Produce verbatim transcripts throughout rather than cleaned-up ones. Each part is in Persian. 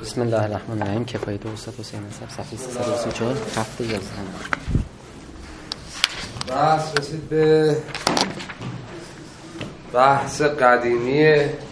بسم الله الرحمن الرحیم. کفایت استاد حسین نصب صفحه سیصد و سی و چهار هفته یازده. بحث رسید به بحث قدیمی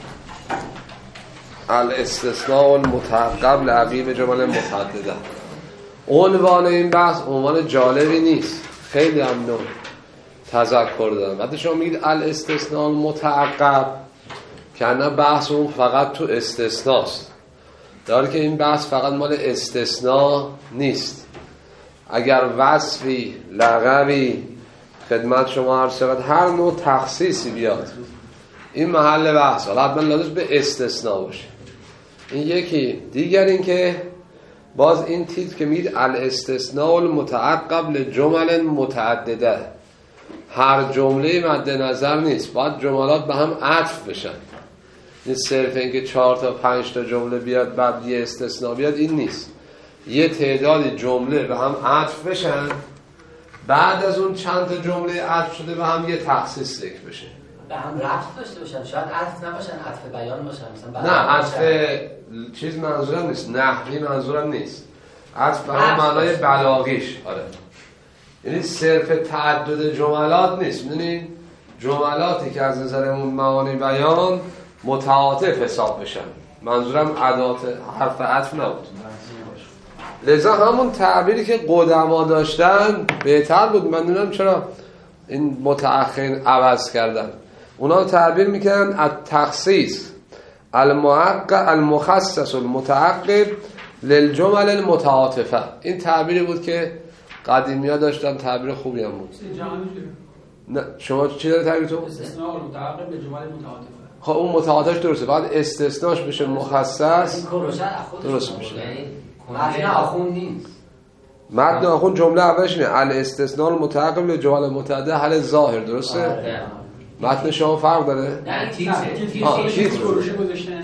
الاستثناء المتعقب لعقیب جمل متعدده. عنوان این بحث عنوان جالبی نیست، خیلی ممنون تذکر دادم. وقتی شما میگید الاستثناء المتعقب که انا بحث اون فقط تو استثناست، داره که این بحث فقط مال استثناء نیست. اگر وصفی، لقبی خدمت شما عرض شود، هر نوع تخصیصی بیاد این محل بحث، حالا حتما لازم به استثناء باشه. این یکی. دیگر این که باز این تیتر که میگید الاستثناء المتعقب لجمل متعدده، هر جمله مد نظر نیست، باید جملات به هم عطف بشن. این صرف این که چهار تا پنج تا جمله بیاد بعد یه استثناء بیاد این نیست. یه تعدادی جمله به هم عطف بشن، بعد از اون چند تا جمله عطف شده به هم یه تخصیص ذکر بشه. به هم ربط داشته باشن، شاید عطف نباشن، عطف بیان باشن. مثلا نه، عطف چیز منظورم نیست، نحوی منظورم نیست، عطف به هم معنای بلاغیش. آره، یعنی صرف تعدد جملات نیست. میدونین جملاتی که از نظر اون معانی بیان متعاطف حساب بشن. منظورم ادات حرف عطف نبود. لذا همون تعبیری که قدما داشتن بهتر بود. من نمیدونم چرا این متأخرین عوض کردن. اونا تعبیر میکنن التخصیص المعقب المخصص المتعقب للجمل المتعاطفه. این تعبیری بود که قدیمی‌ها داشتن، تعبیر خوبی هم بود. نه شما چی داره تعبیر تو؟ استثناء المتعقب لجمل متعاطفه. خب اون متعاطفش درسته، بعد استثناش بشه مخصص درست میشه. متن آخوند نیست. متن آخوند جمله اولش اینه الاستثناء المتعقب لجمل متعدده حل ظاهر، درسته؟ متن شما فرق داره؟ نه تیتر تیتر فروشی گذاشتن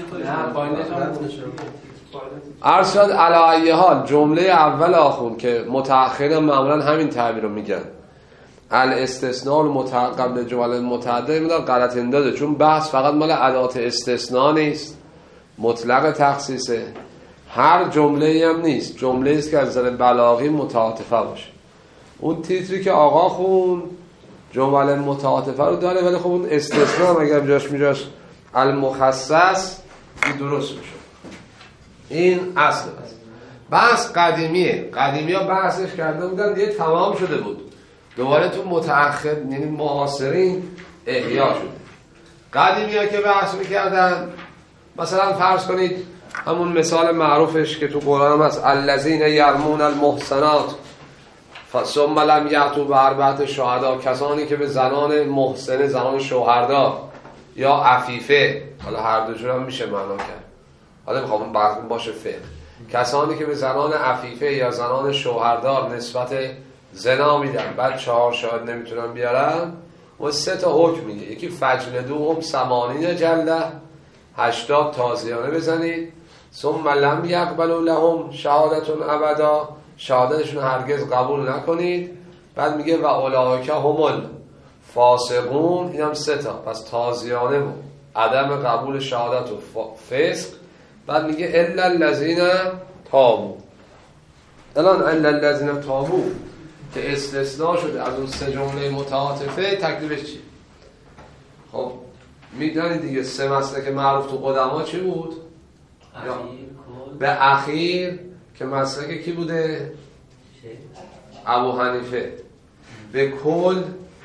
عرض شد. علی ای حال جمله اول آخوند که متأخرین معمولا همین تعبیر رو میگن، الاستثناء المتعقب لجمل متعدده، این مدار غلط اندازه، چون بحث فقط مال ادات استثناء نیست، مطلق تخصیصه. هر جمله هم نیست، جمله است که از نظر بلاغی متعاطفه باشه. اون تیتری که آقا خون جمل متعاطفه رو داره، ولی خب اون استثناء اگر جاش میجاش المخصص این درست میشه. این اصل بحث. بحث قدیمیه. قدیمی ها بحثش کرده بودن دیگه تمام شده بود، دوباره تو متأخر یعنی معاصرین احیا شده. قدیمی ها که بحث میکردن، مثلا فرض کنید همون مثال معروفش که تو قرآن هم هست، الذین یرمون المحصنات ثم لم یأتوا باربعة شهدا، کسانی که به زنان محسن، زنان شوهردار یا عفیفه، حالا هر دو جور هم میشه معنا کرد، حالا میخوام بحث باشه فعل، کسانی که به زنان عفیفه یا زنان شوهردار نسبت زنا میدن بعد چهار شاهد نمیتونن بیارن، و سه تا حکم میگه. یکی فجلدوهم ثمانین جلده، هشتاد تازیانه بزنید، ثم لم یقبلوا لهم شهادتون ابدا، شهادتشون هرگز قبول نکنید. بعد میگه و اولئک هم الفاسقون، این هم سه تا، پس تازیانه و عدم قبول شهادت و فسق. بعد میگه الا الذین تابوا. الان الا الذین تابوا که استثناء شده از اون سه جمله متعاطفه، تکلیفش چی؟ خب میدونید دیگه سه مسئله که معروف تو قدما چی بود؟ اخیر به اخیر که مسلک کی بوده؟ ابو حنیفه. به کل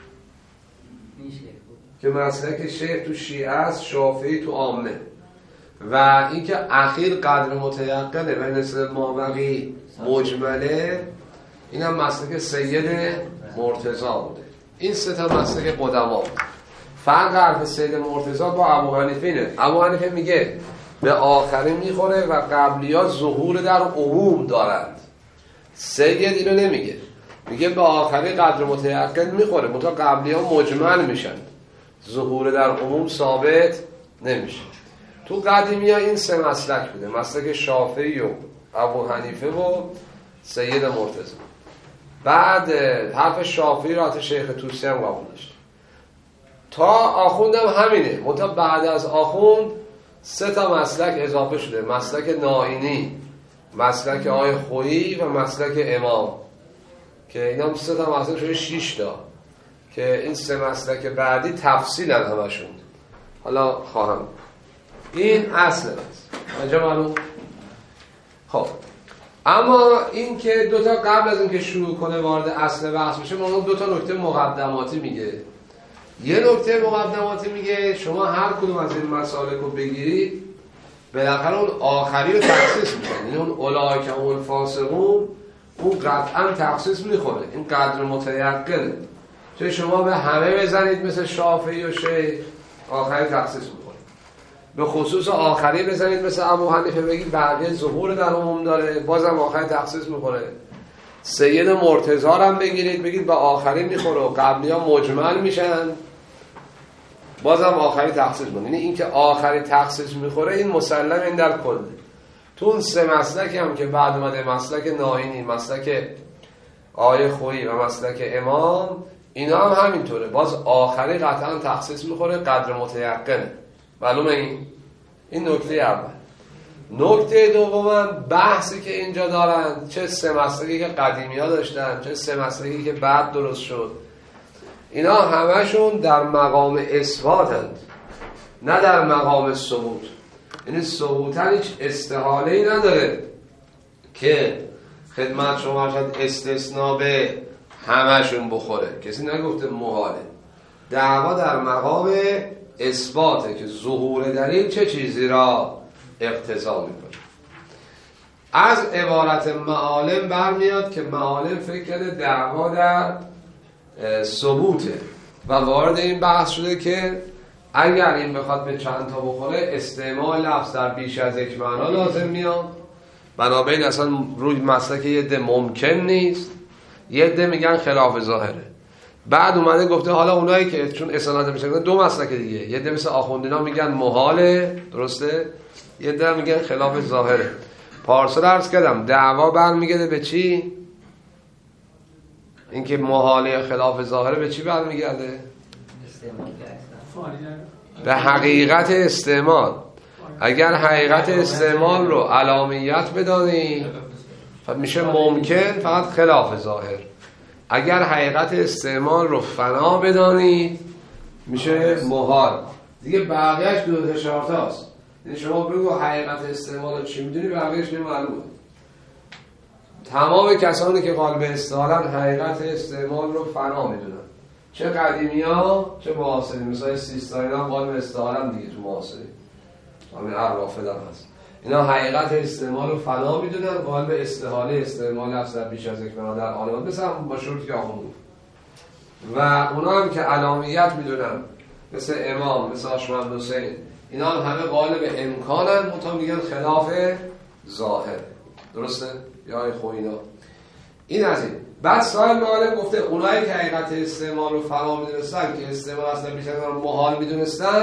که مسلک شیخ تو شیعه است، شافعی تو عامه. و اینکه اخیر قدر متیقنه و نسبت مابقی مجمله، این هم مسلک سید مرتضی بوده. این سه تا مسلک قدما بود. فرق حرف سید مرتضی با ابو حنیفه اینه، ابو حنیفه میگه به آخری میخوره و قبلیات ظهور در عموم دارند. سید اینو نمیگه، میگه به آخری قدر متیقن میخوره، منتها قبلیات مجمل میشن، ظهور در عموم ثابت نمیشه. تو قدیمی ها این سه مسلک بوده، مسلک شافعی و ابو حنیفه و سید مرتضی. بعد حرف شافعی رو حتی شیخ طوسی هم قبول داشت. تا آخوند هم همینه، منتها بعد از آخوند سه تا مسلک اضافه شده، مسلک نائینی، مسلک آقای خویی و مسلک امام، که اینا سه تا مسلک شده شش تا، که این سه مسلک بعدی تفصیلن همشون، حالا خواهم. این اصل است اینجا معلوم. خب اما این که دو تا قبل از اینکه شروع کنه وارد اصل بحث بشه، ما دو تا نکته مقدماتی میگه. یه نکته مقدماتی میگه شما هر کدوم از این مسالک رو بگیرید بالاخره اون آخری رو تخصیص میکنه، یعنی اون اولئک هم الفاسقون اون قطعا تخصیص میخوره، این قدر متیقنه. چه شما به همه بزنید مثل شافعی و شیخ آخری تخصیص میکنه، به خصوص آخری بزنید مثل ابو حنیفه بگید بقیه ظهور در عموم داره، بازم آخری تخصیص میکنه. سید مرتضی هم بگیرید بگید به آخری میخوره و قبلی ها مجمل میشن، بازم آخری تخصیص میکنه. یعنی این که آخری تخصیص میخوره این مسلم این در کله. تو اون سه مسلک هم که بعد اومده، مسلک نائینی، مسلک آقای خویی و مسلک امام، اینا هم همینطوره، باز آخری قطعا تخصیص میخوره، قدر متیقنه. معلومه این؟ این نکته اول. نکته دوم بحثی که اینجا دارن، چه سه مسلکی که قدیمی ها داشتن چه سه مسلکی که بعد درست شد، اینا همشون در مقام اثباتند نه در مقام ثبوت. یعنی ثبوتن هیچ استحاله‌ای نداره که خدمت شما شد استثناء به همشون بخوره، کسی نگفته محاله. دعوا در مقام اثباته که ظهور دلیل چه چیزی را اقتضا میکنه. از عبارت معالم برمیاد که معالم فکر کرده دعوا در ثبوته و وارد این بحث شده که اگر این بخواد به چند تا بخوره استعمال لفظ در بیش از یک معنا لازم میاد، بنابراین اصلا روی مسلک یه ده ممکن نیست، یه ده میگن خلاف ظاهره. بعد اومده گفته حالا اونایی که چون استناد میشن دو مسلک دیگه، یه ده مثل آخوندینا میگن محاله، درسته، یه ده میگن خلاف ظاهره. پارسال عرض کردم دعوا برمیگرده به چی؟ اینکه محاله خلاف ظاهره به چی برمیگرده؟ به حقیقت استعمال. اگر حقیقت استعمال رو علامیت بدانی میشه ممکن فقط خلاف ظاهر. اگر حقیقت استعمال رو فنا بدانی میشه محال. دیگه بقیهش دو تا شرط هست. یعنی شما بگو حقیقت استعمال رو چی میدونی، بقیهش نمعلومه. تمام کسانی که قالب استعمالن حقیقت استعمال رو فنا میدونن، چه قدیمی ها چه معاصری. مثلا سیستانی ها قالب استعمالن دیگه تو معاصری، همین عرافه هم هست. اینا حقیقت استعمال رو فنا میدونن، قالب استحاله استعمال هست در بیش از یک معنا در عالمان، مثلا با شروطی که آخون بود. و اونا هم که علامیت میدونن مثل امام، مثل آشمند حسین، اینا هم همه قالب امکانن، منتها میگن خلاف ظاهر. درسته؟ یا ای خوینا. این از این. بعد صاحب معالم گفته اونایی که حقیقت استعمال رو فنا میدونستن، که استعمال اصلا بیش از محال میدونستن،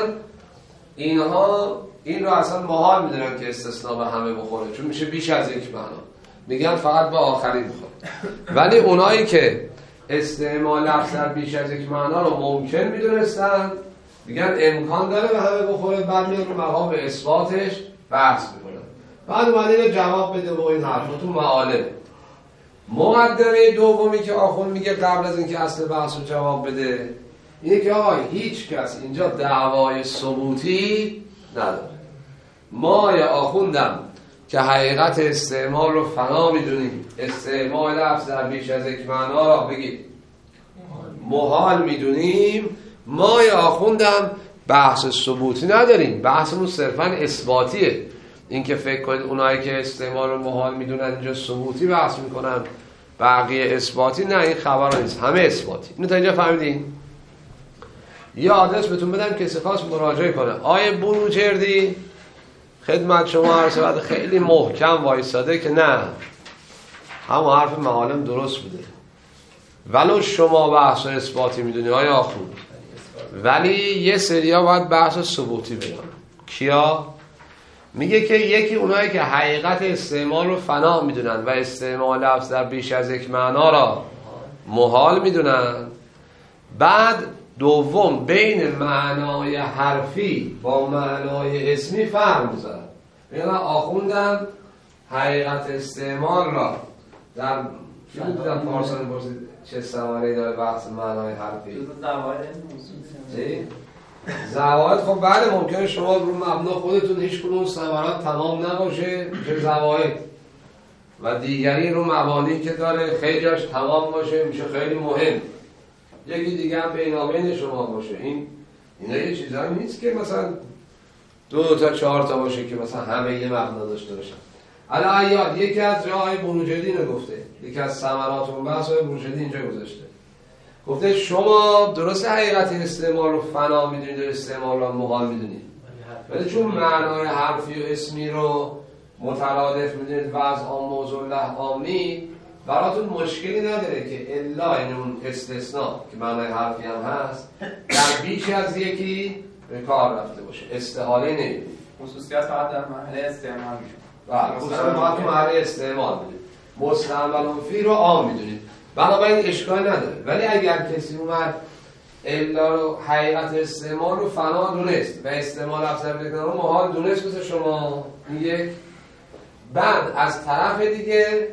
اینها این رو اصلا محال میدونن که استثناء به همه بخوره، چون میشه بیش از یک معنا، میگن فقط به آخری بخوره. ولی اونایی که استعمال لفظ در بیش از یک معنا رو ممکن میدونستن، میگن امکان داره به همه بخوره، بعد میاد رو مقام به اثباتش بحث میکنن. بعد اومده اینو جواب بده با این حرف تو معالم. مقدمه دومی که آخون میگه قبل از اینکه اصل بحث رو جواب بده اینه که آقای هیچ کس اینجا دعوای ثبوتی نداره. ما یا آخوندم که حقیقت استعمال رو فنا میدونیم، استعمال لفظ در بیش از یک معنا را بگید محال میدونیم، ما یا آخوندم بحث ثبوتی نداریم، بحثمون صرفا اثباتیه. این که فکر کنید اونایی که استعمال رو محال میدونن اینجا ثبوتی بحث میکنن بقیه اثباتی، نه، این خبر نیست، همه اثباتی. اینو تا اینجا فهمیدین؟ یه آدرس بهتون بدم که خواست مراجعه کنه. آیه بروجردی خدمت شما عرض بعد خیلی محکم وایساده که نه، همون حرف معالم درست بوده، ولو شما بحث اثباتی میدونی آیه آخوند، ولی یه سریا باید بحث ثبوتی بدن. کیا؟ میگه که یکی اونایی که حقیقت استعمال رو فنا میدونن و استعمال لفظ در بیش از یک معنا را محال میدونن، بعد دوم بین معنای حرفی با معنای اسمی فرق میذاره. ببین آخوندم حقیقت استعمال را در کی بودم پارسال پرسید چه ثمره‌ای داره بحث معنای حرفی؟ چی؟ زواید. خب بله ممکنه شما رو مبنا خودتون هیچ کدوم ثمرات تمام نباشه میشه زواید، و دیگری رو مبانی که داره خیلیش تمام باشه میشه خیلی مهم، یکی دیگه هم بینابین شما باشه. این اینا یه چیزایی نیست که مثلا دو تا چهار تا باشه که مثلا همه یه مبنا داشته باشن. الان یاد یکی از جاهای بروجردی اینو گفته، یکی از ثمرات اون بحث های بروجردی اینجا گذاشته، گفته شما درست حقیقت استعمال رو فنا میدونید و استعمال رو محال میدونید، ولی چون معنای حرفی و اسمی رو مترادف میدونید و از آن موضوع له آمی، براتون مشکلی نداره که الا این اون استثناء که معنای حرفی هم هست در بیش از یکی به کار رفته باشه، استحاله نمیدونید. خصوصیات فقط در مرحله استعمال میشه و خصوصیات فقط تو مرحله استعمال میدونید، مستعمل فی رو عام میدونید، بنابراین اشکال نداره. ولی اگر کسی اومد الا رو حقیقت استعمال رو فنا دونست و استعمال افضل بکنه رو محال دونست مثل شما یک، بعد از طرف دیگه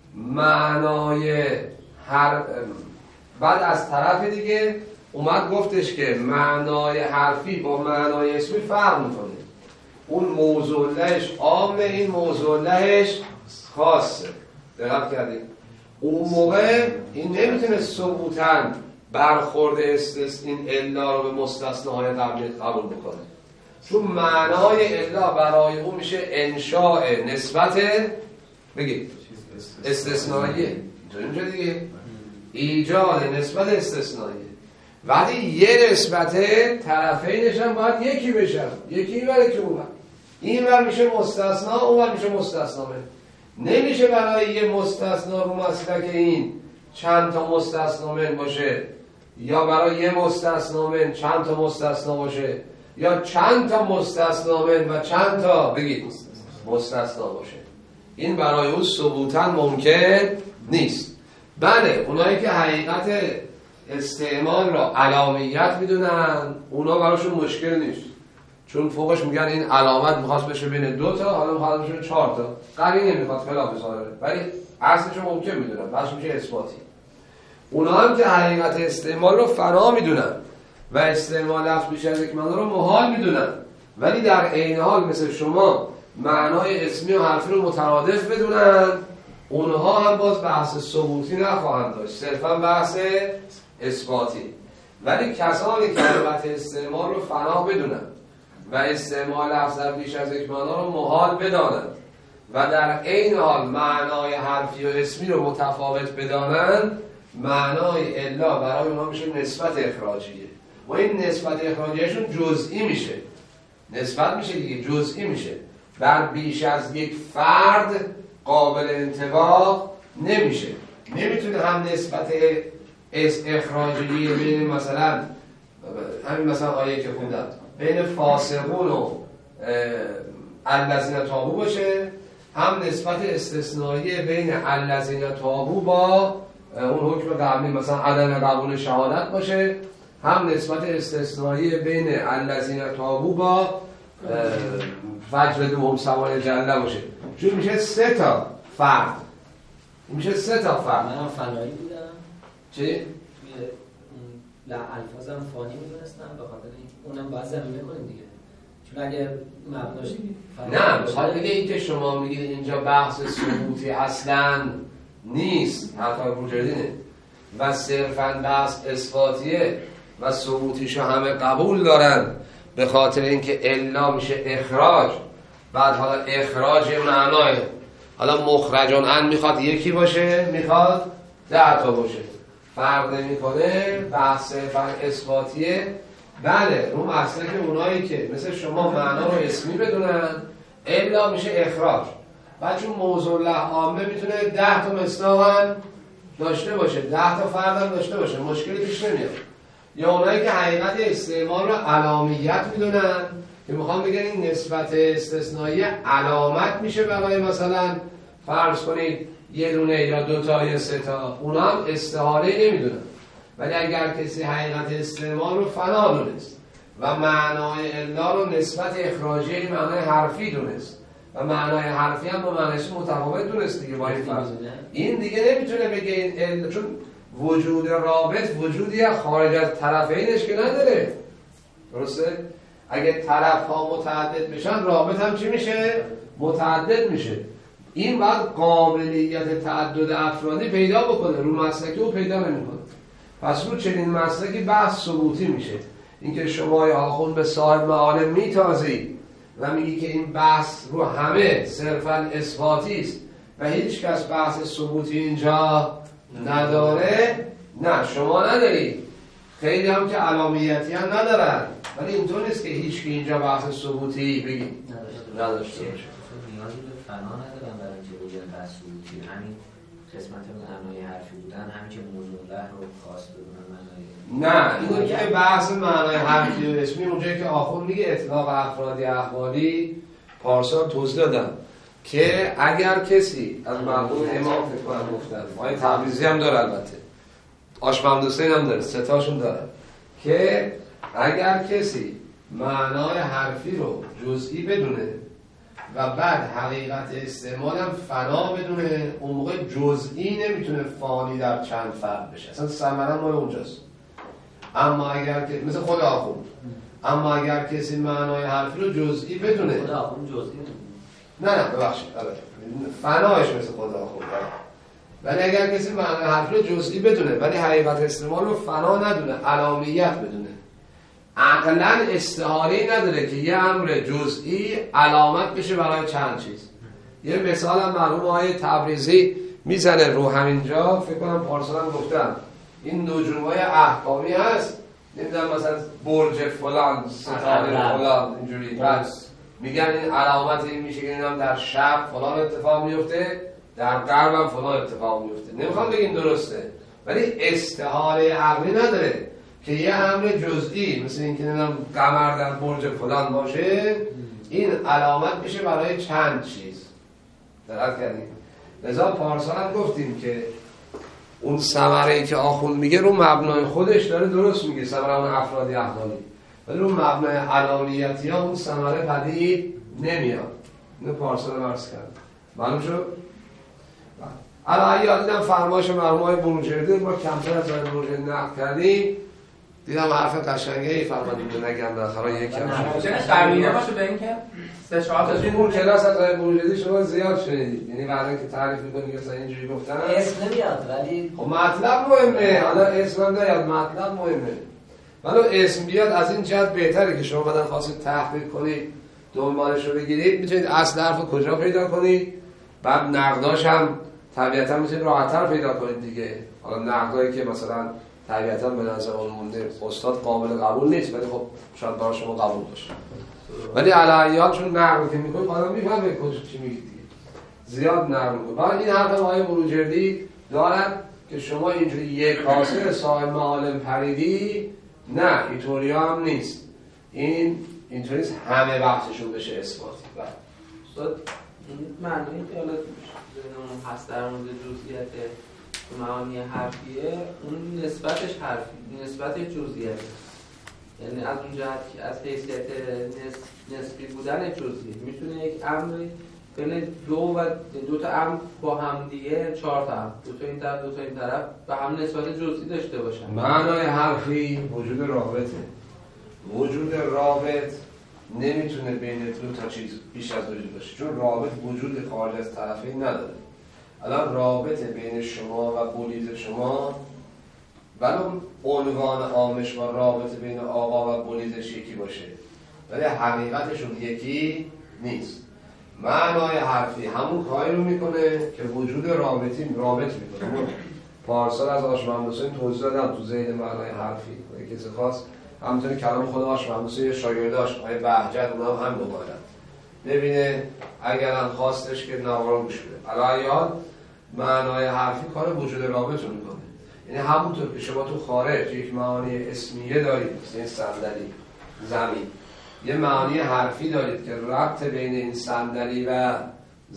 معنای هر بعد از طرف دیگه اومد گفتش که معنای حرفی با معنای اسمی فرق میکنه، اون موضوع لهش عامه این موضوع لهش خاصه. دقت کردید؟ اون موقع این نمیتونه ثبوتاً برخورد استثنا این الا رو به مستثناهای قبلی قبول بکنه، چون معنای الا برای اون میشه انشاء نسبت بگید استثنائیه، اینجا دیگه ایجاد نسبت استثنائیه، ولی یه نسبت طرفینش هم باید یکی بشن، یکی بره که اون این ور میشه مستثنا اون ور میشه مستثنا. نمیشه برای یه مستثنا رو مسلک این چند تا مستثنا من باشه، یا برای یه مستثنا من چند تا مستثنا باشه، یا چند تا مستثنا من و چند تا بگید مستثنا باشه. این برای اون ثبوتاً ممکن نیست. بله اونایی که حقیقت استعمال را علامیت میدونن اونا براشون مشکل نیست، چون فوقش میگن این علامت میخواست بشه بین دو تا، حالا میخواست بشه چهار تا، قوی نمیخواد خلاف ظاهره، ولی اصلشو ممکن میدونن، بس میشه اثباتی. اونا هم که حقیقت استعمال رو فنا میدونن و استعمال لفظ بیش از یک معنا رو محال میدونن، ولی در عین حال مثل شما معنای اسمی و حرفی رو مترادف بدونن، اونها هم باز بحث ثبوتی نخواهند داشت، صرفا بحث اثباتی. ولی کسانی که حقیقت استعمال رو فنا بدونن و استعمال لفظ در بیش از یک معنا رو محال بدانند و در عین حال معنای حرفی و اسمی رو متفاوت بدانند، معنای الا برای اونها میشه نسبت اخراجیه و این نسبت اخراجیشون جزئی میشه، نسبت میشه دیگه، جزئی میشه، بر بیش از یک فرد قابل انطباق نمیشه. نمیتونه هم نسبت اخراجیه بین مثلا همین مثلا آیه که خوندم بین فاسقون و الذین تابوا باشه، هم نسبت استثنایی بین الذین تابوا با اون حکم قبلی مثلا عدم قبول شهادت باشه، هم نسبت استثنایی بین الذین تابوا با فجر دوم سوال جله باشه، چون میشه سه تا فرد، میشه سه تا فرد. منم فنایی بودم. چی؟ لا الفاظم فانی میدونستم، به خاطر اونم باید زمینه کنیم دیگه، چون اگه مبناش نه بخاطر دیگه این که شما میگید اینجا بحث ثبوتی اصلا نیست، حتی بروجردینه و صرفا بحث اثباتیه و ثبوتیشو همه قبول دارن، به خاطر اینکه الا میشه اخراج، بعد حالا اخراج معنای حالا مخرجان ان میخواد یکی باشه میخواد ده تا باشه، فرق نمیکنه، بحث صرفا اثباتیه. بله رو مسئله که اونایی که مثل شما معنا رو اسمی بدونن الا میشه اخراج، بعد چون موضوع له عامه میتونه ده تا مصداق هم داشته باشه، ده تا فرد هم داشته باشه، مشکلی پیش نمیاد. یا اونایی که حقیقت استعمال رو علامیت میدونن که میخوام بگن این نسبت استثنایی علامت میشه برای مثلا فرض کنید یه دونه یا دو تا یا سه تا، اونا هم استحاله نمیدونن. ولی اگر کسی حقیقت استعمال رو فنا دونست و معنای الا رو نسبت اخراجی معنای حرفی دونست و معنای حرفی هم با معنیش متفاوت دونست دیگه با این فرض، این دیگه نمیتونه بگه این ال، چون وجود رابط وجودی خارج از طرفینش که نداره. درسته؟ اگه طرف ها متعدد بشن رابط هم چی میشه؟ متعدد میشه. این باید قابلیت تعدد افرادی پیدا بکنه، رو مسلکی رو پیدا نمیکنه. پس رو چنین مسلکی بحث ثبوتی میشه. اینکه شما یا آخوند به صاحب معالم میتازی و میگی که این بحث رو همه صرفا اثباتی است و هیچ کس بحث ثبوتی اینجا نداره، نه شما نداری، خیلی هم که علامیتی هم ندارن، ولی اینطور نیست که هیچ که اینجا بحث ثبوتی بگی نداشته باشه. نیازی به فنا ندارن برای اینکه بگن بحث ثبوتی، همین قسمت معنای حرفی بودن، همین که موضوع له رو خاص بدونن معنای. نه اینو که بحث معنای حرفی و اسمی اونجایی که آخون میگه اطلاق افرادی احوالی پارسال توضیح دادم که اگر کسی از مرحوم امام فکر کنم گفتن، آیه تبریزی هم داره، البته آش محمد حسین هم داره، سه تاشون داره، که اگر کسی معنای حرفی رو جزئی بدونه و بعد حقیقت استعمال هم فنا بدونه، اون موقع جزئی نمیتونه فانی در چند فرد بشه، اصلا ثمره مال اونجاست. اما اگر که مثل خود آخوند، اما اگر کسی معنای حرفی رو جزئی بدونه، خود آخوند جزئی نه نه ببخشید فنایش مثل خود آخوند، ولی اگر کسی معنای حرفی رو جزئی بدونه ولی حقیقت استعمال رو فنا ندونه، علامیت بدونه، عقلاً استحاله‌ای نداره که یه امر جزئی علامت بشه برای چند چیز. یه مثال هم مرحوم آقای تبریزی میزنه رو همینجا، فکر کنم پارسال هم گفتم، این نجوم‌های احکامی هست، نمیدونم مثلا برج فلان، ستاره فلان، اینجوری بس میگن این علامت این میشه که اینم در شرق فلان اتفاق میفته، در غرب هم فلان اتفاق میفته. نمیخوام بگیم درسته، ولی استحاله عقلی نداره که یه امر جزئی مثل اینکه نمیدونم قمر در برج فلان باشه این علامت بشه برای چند چیز. دقت کردیم؟ لذا پارسال هم گفتیم که اون ثمره‌ای که آخوند میگه رو مبنای خودش داره درست میگه، ثمره اون افرادی احوالی، ولی رو مبنای علامیتی ها اون ثمره پدید نمیاد. اینو پارسال عرض کردم. معلوم شد؟ الان یاد دیدم فرمایش مرحوم آقای بروجردی، ما کمتر از آقای بروجردی نقل کردیم، دیدم حرف قشنگی فرمودیم نگم بالاخره یک کم چه قرینه باشه به اینکه سه چهار تا این اون کلاس از آقای بروجردی شما زیاد شنیدید، یعنی بعدا که تعریف می‌کنی مثلا اینجوری گفتن اسم نمیاد ولی خب مطلب مهمه، حالا اسم هم نیاد، مطلب مهمه. ولی اسم بیاد از این جهت بهتره که شما بعدن خواستید تحقیق کنید، دنبالش رو بگیرید، میتونید اصل حرف کجا پیدا کنید، بعد نقداش هم طبیعتا میتونید راحت‌تر پیدا کنید دیگه. حالا نقدایی که مثلا طبیعتا به نظر اون مونده استاد قابل قبول نیست، ولی خب شاید برای شما قبول باشه، ولی علیه چون نقد که میکنید آدم میفهمه کجا چی میگید دیگه، زیاد نقد میکنه. برای این حرف آقای بروجردی دارن که شما اینجوری یک کاسه صاحب معالم پریدی، نه اینطوری هم نیست، این اینطوری نیست همه بحثشون بشه اثباتی. استاد این معنی که حالا اون هست در مورد جزئیات معانی حرفیه، اون نسبتش حرفی، نسبتش جزئیاته، یعنی از اون جهت که از حیثیت نسبی بودن جزئی میتونه یک امر بین دو و دو تا امر با هم دیگه، چهار تا امر، دو تا این طرف دو تا این طرف و هم نسبت جزئی داشته باشن. معنای حرفی وجود رابطه، وجود رابط نمیتونه بین دو تا چیز بیش از وجود باشه، چون رابط وجود خارج از طرفین نداره. الان رابطه بین شما و بولیز شما، ولی عنوان عامش با رابطه بین آقا و بولیزش یکی باشه، ولی حقیقتشون یکی نیست. معنای حرفی همون کاری رو میکنه که وجود رابطی رابط میکنه. پارسال از آش محمد حسین توضیح دادم تو ذیل معنای حرفی، اگه کسی خواست همونطوری کلام خود آش محمد حسین یه شاگرداش آقای بهجت اونا هم هم دوباره ببینه اگرم خواستش که نوارا گوش بده. الان معنای حرفی کار وجود رابط رو میکنه، یعنی همونطور که شما تو خارج یک معانی اسمیه دارید مثل این صندلی، زمین، یه معانی حرفی دارید که ربط بین این صندلی و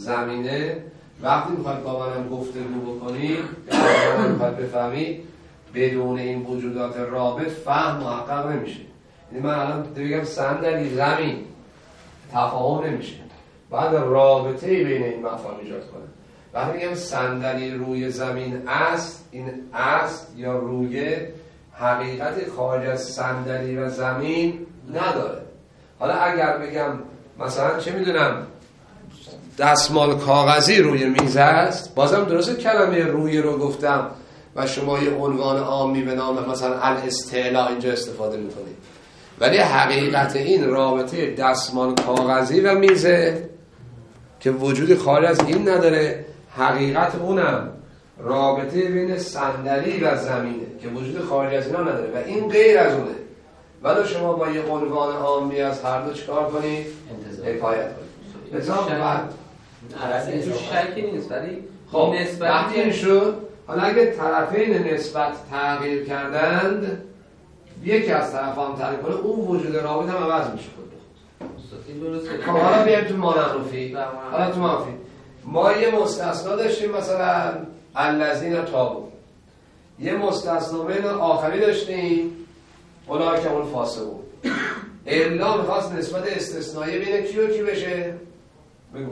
زمینه، وقتی میخواید با منم گفتگو بکنید یا میخواید بفهمید بدون این وجودات رابط فهم محقق نمیشه. یعنی من الان بگم صندلی زمین تفاهم نمیشه، بعد رابطه بین این مفاهیم ایجاد کنه. وقتی میگم صندلی روی زمین است، این است یا روی حقیقت خارج از صندلی و زمین نداره. حالا اگر بگم مثلا چه میدونم دستمال کاغذی روی میز است، بازم درسته کلمه روی رو گفتم و شما یه عنوان عامی به نام مثلا الاستعلاء اینجا استفاده میکنید، ولی حقیقت این رابطه دستمال کاغذی و میزه که وجود خارج از این نداره، حقیقت اونم رابطه بین صندلی و زمینه که وجود خارج از اینا نداره و این غیر از اونه. ولی شما با یه عنوان عامی از هر دو چکار کنید؟ حکایت کنید. مثلا بعد عرضی تو شکی نیست، ولی خب نسبت وقتی این شد، حالا اگه طرفین نسبت تغییر کردند، یکی از طرفان تغییر کنه، اون وجود رابط هم عوض میشه. خب حالا بیایم تو مانعوفی. حالا تو منفی ما یه مستثنا داشتیم، مثلا الذین تابوا، یه مستثنا بین آخری داشتیم اولئک هم الفاسقون. الا میخواست نسبت استثنایی بین کی و کی بشه؟ بگو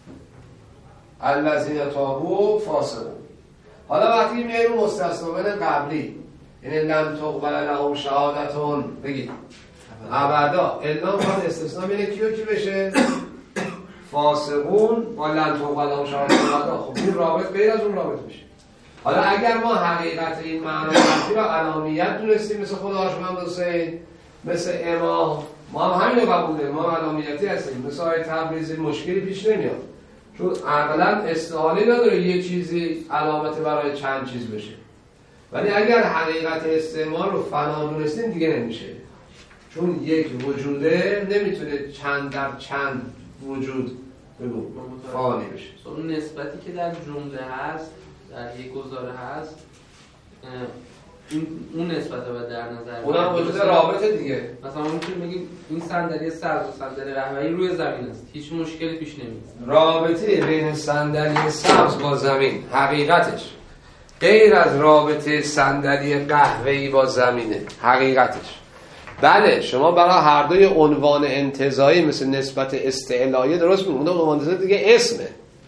الذین تابوا فاسقون. حالا وقتی میایم مستثنا بین قبلی، یعنی لن تقبل لهم شهادتون، بگید ابدا، الا میخواست استثنا بین کی و کی بشه؟ فاسقون با لن تقبل لهم شهادتون. خب این رابط غیر از اون رابط میشه. حالا اگر ما حقیقت این معنی و علامیت دونستیم، مثل خدا هاشم حسین، مثل امام، ما هم همین رو قبول داریم، ما علامیتی هستیم، مثل آیه تبریزی مشکلی پیش نمیاد، چون عقلا استحاله نداره یه چیزی علامت برای چند چیز بشه. ولی اگر حقیقت استعمال رو فنا دونستیم دیگه نمیشه، چون یک وجوده نمیتونه چند در چند وجود بگو فانی بشه. اون نسبتی که در جمله هست، در یک گزاره هست، این اون نسبت رو در نظر اونم وجود رابطه دیگه. مثلا ما میتونیم بگیم این صندلی سبز و صندلی قهوه‌ای روی زمین است، هیچ مشکلی پیش نمیاد. رابطه بین صندلی سبز با زمین حقیقتش غیر از رابطه صندلی قهوه‌ای با زمینه. حقیقتش بله، شما برای هر دوی عنوان انتزاعی مثل نسبت استعلایی درست میگید، اون عنوان انتزاعی دیگه اسمه،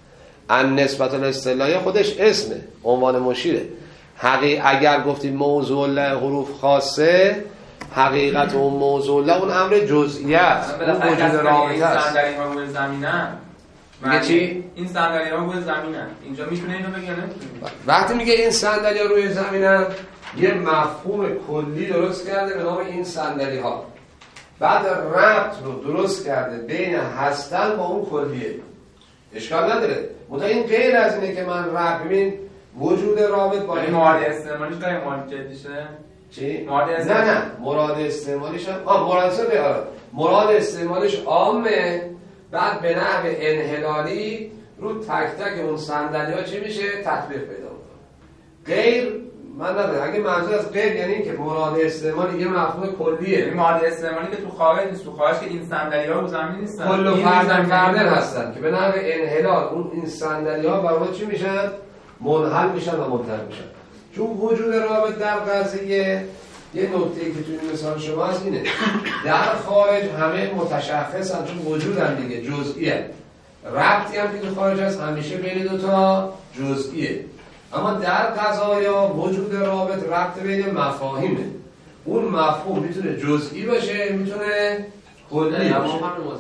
ان نسبت الاستعلایی خودش اسمه، عنوان مشیره. حقیق اگر گفتیم موضوع له حروف خاصه، حقیقت اون موضوع له اون امر جزئی است، اون وجود رابطه است. صندلی ها روی زمینن میگه چی؟ این صندلی ها روی زمینن، اینجا میتونه اینو بگه نمیتونه؟ وقتی میگه این صندلی ها روی زمینن، یه مفهوم کلی درست کرده به نام این صندلی ها، بعد ربط رو درست کرده بین هستن با اون کلیه. اشکال نداره، منتها این غیر از اینه که من ربط ببین وجود رابط با این مراد استعمالیش داره، مراد جدیشه چی؟ مراد نه استعمال... نه مراد استعمالیش هم آه مراد استعمالیش مراد استعمالیش عامه، بعد به نحو انحلالی رو تک تک اون صندلی ها چی میشه؟ تطبیق پیدا میکنه. غیر من نداره، اگه منظور از غیر یعنی که مراد استعمال یه مفهوم کلیه، مراد استعمالی که تو خارج نیست، تو خارج که این صندلی ها رو زمین نیستن، کل و فردن فردن هستن که به نحو انحلال اون این صندلی ها برای چی میشن؟ منحل میشن و منتهی میشن. چون وجود رابط در قضیه یه نکته که توی مثال شما هست اینه، در خارج همه متشخصن چون وجودن دیگه، جزئیه. ربطی هم که تو خارج هست همیشه بین دوتا جزئیه. اما در قضایا وجود رابط ربط بین مفاهیمه. اون مفهوم میتونه جزئی باشه، میتونه کلی باشه.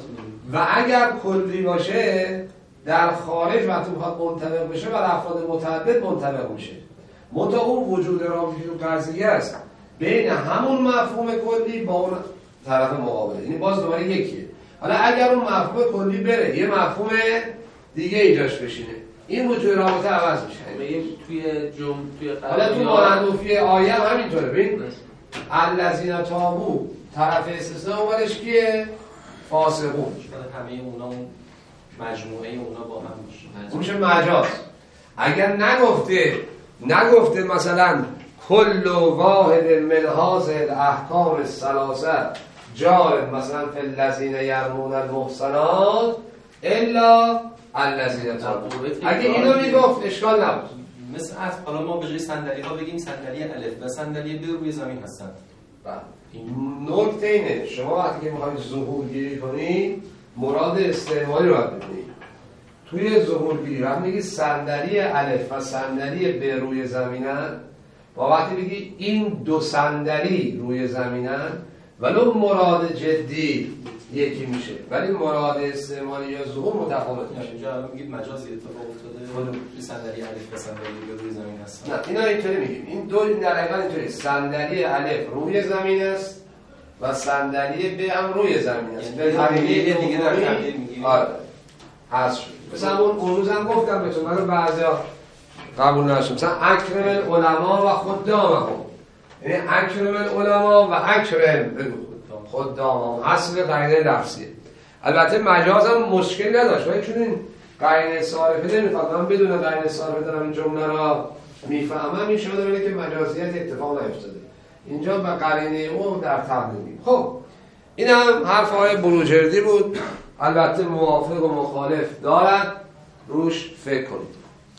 و اگر کلی باشه در خارج وقتی میخواد منطبق بشه بر افراد متعدد منطبق میشه. منتها اون وجود رابطی تو قضیه است بین همون مفهوم کلی با اون طرف مقابله، یعنی باز دوباره یکیه. حالا اگر اون مفهوم کلی بره یه مفهوم دیگه ایجاش بشینه، این وجود رابطه عوض میشه. ببین توی جمع توی حالا تو مانعوفی آیه هم همینطوره. ببین الذین تابوا طرف استثناء اولش کیه؟ فاسقون. همه اونا اون مجموعه اونا با هم میشه. اون میشه مجاز. اگر نگفته نگفته مثلا کل واحد من هذه الاحکام الثلاثه جار مثلا فی الذین یرمون المحصنات الا الذین تابوا، اگه اینو میگفت اشکال نبود. مثل از حالا ما به جای صندلی ها بگیم صندلی الف و صندلی ب روی زمین هستن. نکته اینه شما وقتی که میخواید ظهور گیری کنی مراد استعمالی رو باید ببینید. توی ظهور گیری وقتی میگی صندلی الف و صندلی ب روی زمینن، با وقتی بگی این دو صندلی روی زمینن ولو مراد جدی یکی میشه ولی مراد استعمالی یا ظهور متفاوت میشه. اینجا میگید مجازی اتفاق افتاده روی صندلی الف و صندلی ب روی زمین هستن. نه اینا اینطوری میگیم. این دو در حقیقت اینطوری صندلی الف روی زمین است و صندلی ب هم روی زمین است. به طریق دیگه در تعبیر میگیم. آره. هست. مثلا اون اون روز هم گفتم بهتون منو بعضیا قبول نشدم. مثلا اکرم العلماء و خدامهم. یعنی اکرم العلماء و اکرم خدامهم اصل قاعده لفظیه. البته مجاز هم مشکل نداشت ولی چون این قاعده صارفه نمیخواد من بدون قاعده صارفه دارم این جمله را میفهمم این شده بله که مجازیت اتفاق نیفتاده. اینجا به قرینه اون در تقدیم میگیم. خب این هم حرف آقای بروجردی بود. البته موافق و مخالف دارد، روش فکر کنید.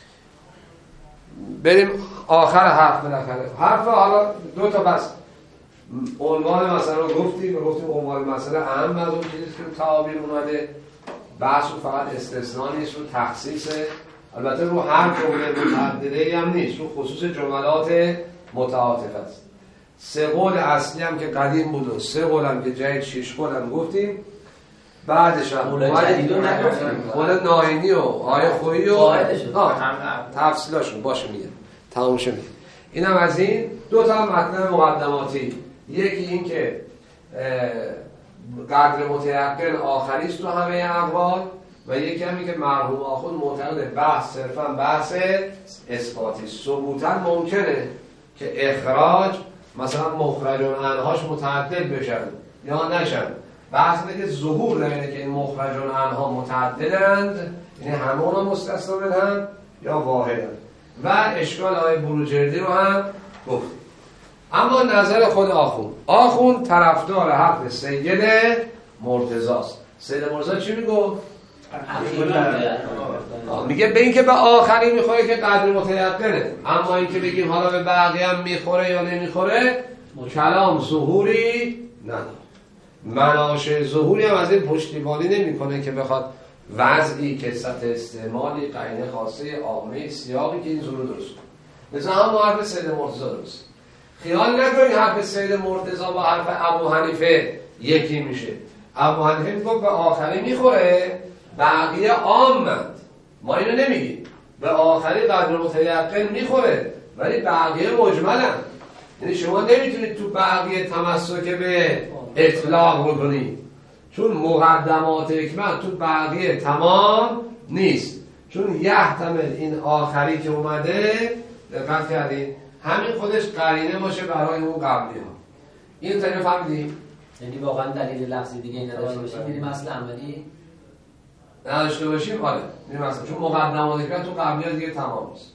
بریم آخر حرف بالاخره. حرف حالا دو تا بس عنوان مسئله رو گفتیم و گفتیم عنوان مسئله اهم از اون چیزی که تعابیر اومده. بحث رو فقط استثناء نیست، رو تخصیصه. البته رو هر جمله متعدده‌ای هم نیست، رو خصوص جملات متعاطف است. سه قول اصلی هم که قدیم بود و سه قول هم که جدید شش قول هم گفتیم. بعدش هم قول جدید رو نگفتیم، قول ناینی و آیه خویی و قاعده‌شون تفصیلاشون باشه میگم تموم شد. اینم از این دو تا مطلب مقدماتی. یکی این که قدر متیقن آخری است تو همه اقوال و یکی هم که مرحوم آخوند معتقد بحث صرفا بحث اثباتی. ثبوتا ممکنه که اخراج مثلا مخرج عنهاش متعدد بشن یا نشن. بحث اینه که ظهور نمینه که این مخرج عنها متعددند، یعنی همه اونا مستثنا منن یا واحدند. و اشکال های بروجردی رو هم گفتیم. اما نظر خود آخوند، آخوند طرفدار حرف سید مرتضی است. سید مرتضی چی میگفت؟ میگه به این که به آخری میخوره که قدر متیقنه، اما این که بگیم حالا به بقیه هم میخوره یا نمیخوره کلام ظهوری نداره. مناشه ظهوری هم از این پشتیبانی نمیکنه که بخواد وضعی که سطح استعمالی قرینه خاصه عامه سیاقی که این ظهور درست کنه. مثلا هم حرف سید مرتضی درست. خیال نکنید حرف سید مرتضی با حرف ابو حنیفه یکی میشه. ابو حنیفه میگه به آخری میخوره، بقیه عامند. ما اینو نمیگیم. به آخری قدر متیقن میخوره ولی بقیه مجملن. یعنی شما نمیتونید تو بقیه تمسک به اطلاق بکنید، چون مقدمات حکمت تو بقیه تمام نیست. چون یحتمل این آخری که اومده دقت کردید همین خودش قرینه باشه برای اون قبلی ها. این طریق فهمیدیم؟ یعنی واقعا دلیل لفظی دیگه این نداشته باشیم میریم اصل عملی نداشته باشیم. آره میریم اصلا چون مقدمات حکمت تو قبلی ها دیگه تمام نیست.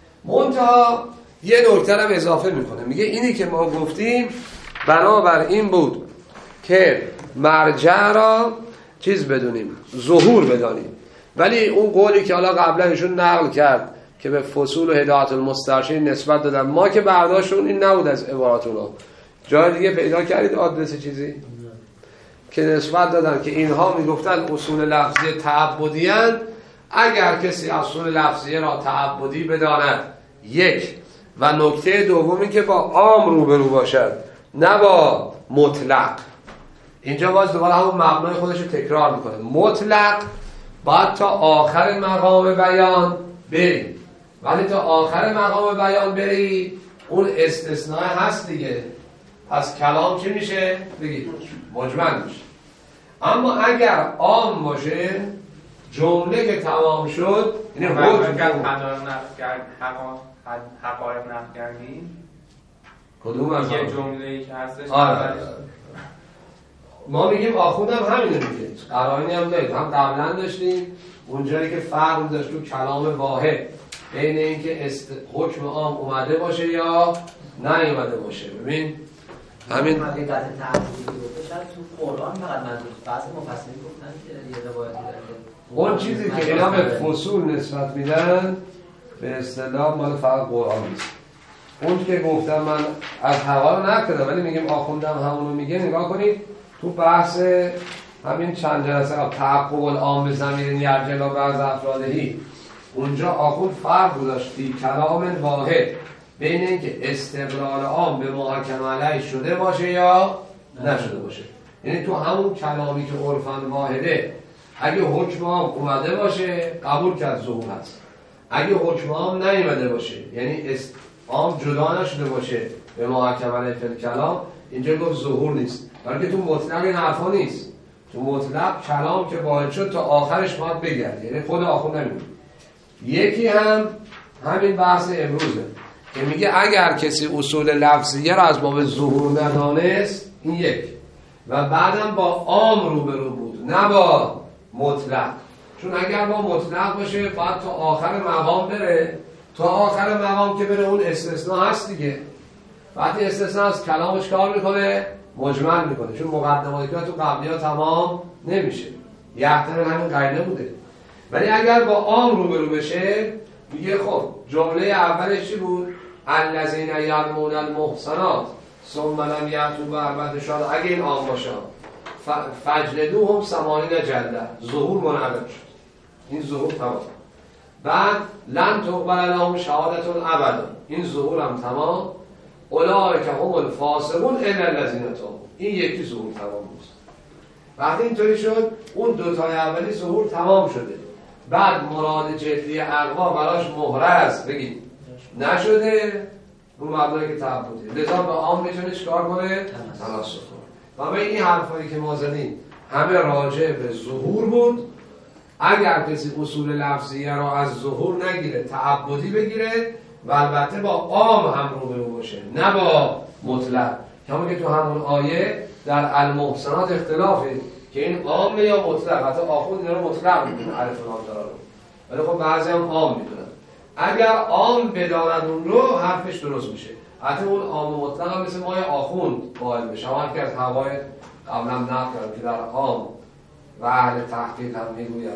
منتها یه نکته هم اضافه میکنه، میگه اینی که ما گفتیم بنابر این بود که مرجع را چیز بدونیم، ظهور بدانیم. ولی اون قولی که حالا قبلا ایشون نقل کرد که به فصول و هدایت المسترشدین نسبت دادن، ما که برداشتون این نبود از عبارات اونا. جای دیگه پیدا کردید آدرس چیزی نه. که نسبت دادن که اینها میگفتن اصول لفظی تعبدی اند. اگر کسی اصول لفظی را تعبدی بداند، یک، و نکته دومی که با عام روبرو باشد نه با مطلق. اینجا باز دوباره همون مبنای خودش رو تکرار میکنه. مطلق باید تا آخر مقام بیان بری، ولی تا آخر مقام بیان بری اون استثناء هست دیگه. پس کلام چی میشه؟ بگید مجمل میشه. اما اگر عام باشه جمله که تمام شد، یعنی حکم کرد حقایق نقل کرد حقایق نقل کردیم کدوم از یه جمله‌ای که هستش آره. ما میگیم آخوندم همینو میگه، قرائنی هم دارید، هم قبلا داشتیم اونجایی که فرق داشت تو کلام واحد بین اینکه است... حکم عام اومده باشه یا نیومده باشه. ببین همین حقیقت تعبدی گفته شاید تو قرآن فقط منظور، بعضی مفسرین گفتن که یه روایتی داره اون چیزی که اینا به فصول نسبت میدن به اصطلاح مال فقط قرآن نیست. اون که گفتم من از هوا رو نکردم ولی میگیم آخوندم همونو میگه. نگاه کنید تو بحث همین چند جلسه قبل تعقب العام به ضمیر یرجع الی بعض افرادهی، اونجا آخوند فرق گذاشت فی کلام واحد بین اینکه استقلال عام به محاکمه علیه شده باشه یا نشده باشه. یعنی تو همون کلامی که عرفاً واحده اگه حکم عام اومده باشه قبول کرد ظهور هست، اگه حکم عام نیومده باشه یعنی عام جدا نشده باشه به محاکمه علیه فی کلام، اینجا گفت ظهور نیست. بلکه تو مطلق این حرفا نیست. تو مطلق کلام که واحد شد تا آخرش باید بگرد، یعنی خود آخوند نمیگه. یکی هم همین بحث امروزه که میگه اگر کسی اصول لفظیه را از باب ظهور ندانست، این یک، و بعدم با عام روبرو بود نه با مطلق. چون اگر با مطلق باشه باید تا آخر مقام بره، تا آخر مقام که بره اون استثناء هست دیگه. وقتی استثناء هست کلامش کار میکنه مجمل میکنه، چون مقدماتی که تو قبلی ها تمام نمیشه. یحتمل همین قاعده بوده. ولی اگر با عام روبرو بشه میگه خب جمله اولش چی بود؟ الذین یرمون المحصنات ثم لم یأتوا بأربعة شهداء. اگه این عام باشه فجلدوهم ثمانین جلده، ظهور منعقد شد، این ظهور تمام. بعد لن تقبل لهم شهادة ابدا، این ظهور هم تمام. اولئک هم الفاسقون الا الذین تابوا، این یکی ظهور تمام بود. وقتی اینطوری شد اون دو تای اولی ظهور تمام شده. بعد مراد جدی اقوا براش محرز بگید نشده، اون مبنایی که تعبدی لذا به عام میتونه چیکار کنه؟ تناسخ کنه. و به این حرفایی که ما زدیم همه راجع به ظهور بود. اگر کسی اصول لفظیه را از ظهور نگیره تعبدی بگیره و البته با عام هم روبرو باشه نه با مطلق. همون که تو همون آیه در المحصنات اختلافه که این عامه یا مطلق. حتی آخوند اینا رو مطلق میدونه الف و لام داره، ولی خب بعضی هم عام میدونن. اگر عام بدانند اون رو حرفش درست میشه. حتی اون عام و مطلق هم مثل مای آخوند قائل بشه. همون که از هوای قبلا نقل کردم که در عام و اهل تحقیق هم میگوید.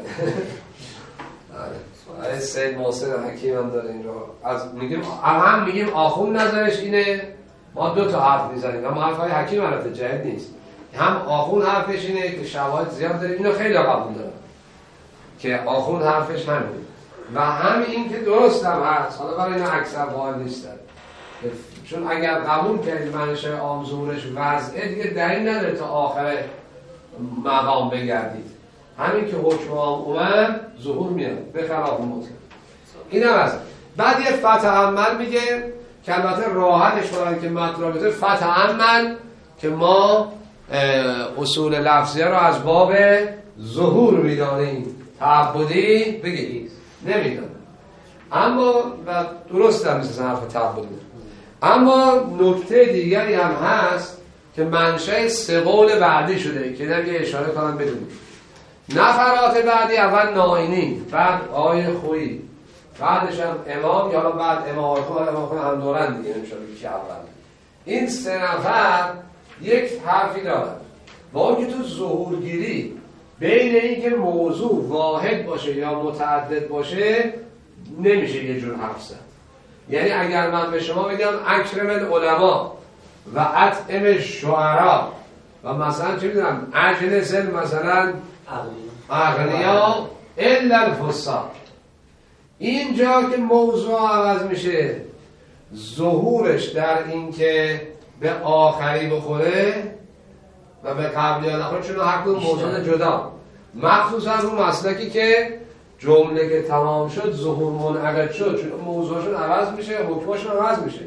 آره سید محسن حکیم هم داره این رو از میگیم هم میگیم آخوند نظرش اینه. ما دو تا حرف میزنیم، اما حرفای حکیم البته جدید نیست. هم آخوند حرفش اینه که شواهد زیاد داره، اینو خیلی قبول داره که آخوند حرفش همینه، و هم این که درست هم هست. حالا برای اینا اکثر قائل نیستن، چون اگر قبول کردید منشأ عام ظهورش وضعه دیگه دلیل نداره تا آخر مقام بگردید. همین که حکم عام اومد ظهور میاد به خلاف مطلق. این هم هست. بعد یه فتح عمل میگه که البته راحتش کنن که مطلب بده فتح عمل که ما اصول لفظیه رو از باب ظهور میدانیم، تعبدی بگید نمیدانیم. اما و درست هم مثل حرف تعبدی. اما نکته دیگری هم هست که منشأ سه قول بعدی شده که در یه اشاره کنم بدونید. نفرات بعدی اول ناینی، بعد آیه خویی، بعدش هم امام، یا بعد امام آیه امام خویی هم دورن دیگه نمیشه بگی که اول. این سه نفر یک حرفی دارن با اون که تو ظهورگیری بین این که موضوع واحد باشه یا متعدد باشه نمیشه یه جور حرف زد. یعنی اگر من به شما بگم اکرم العلماء و اطعم الشعراء و مثلا چه میدونم اجلس مثلا اغنیا الا الفساق، اینجا که موضوع عوض میشه ظهورش در این که به آخری بخوره و به قبلی ها نخوره، چون هر کدوم موضوع جدا، مخصوصا رو مسلکی که جمله که تمام شد ظهور منعقد شد، چون موضوعشون عوض میشه، حکمشون عوض میشه.